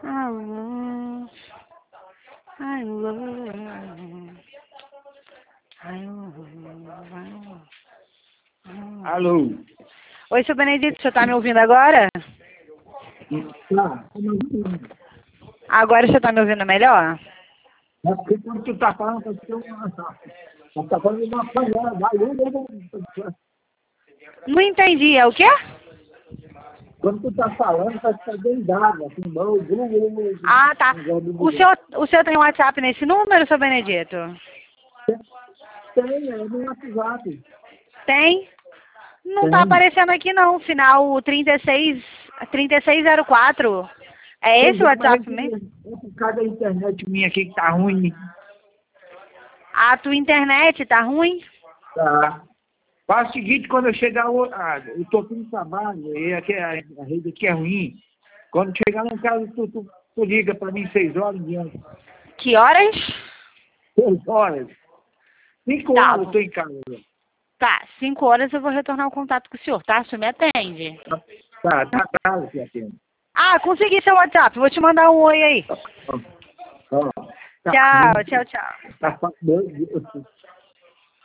I love. Alô? Oi, seu Benedito, você tá me ouvindo agora? Tá. Agora você tá me ouvindo melhor? É porque quando tu tá falando, tá falando uma panela, Não entendi, é o quê? quando tu tá falando, tá dentro d'água, assim, Ah, tá. O senhor tem WhatsApp nesse número, seu Benedito? Tem, é no WhatsApp. Tem? Não tá Tem. aparecendo aqui não, final 3604. É esse o WhatsApp mesmo? É por causa da internet minha aqui que tá ruim. A tua internet tá ruim? Tá. Faz o seguinte, quando eu chegar, eu tô aqui no trabalho, e aqui, a rede aqui é ruim. Quando chegar lá em casa, tu liga pra mim 6 horas em diante. Que horas? 6 horas. 5 Tá, horas eu tô em casa. tá, 5 horas eu vou retornar o contato com o senhor, tá? O senhor me atende. Tá casa que atende. Ah, consegui seu WhatsApp, vou te mandar um oi aí. Ó, Tchau, tchau, tchau. tá,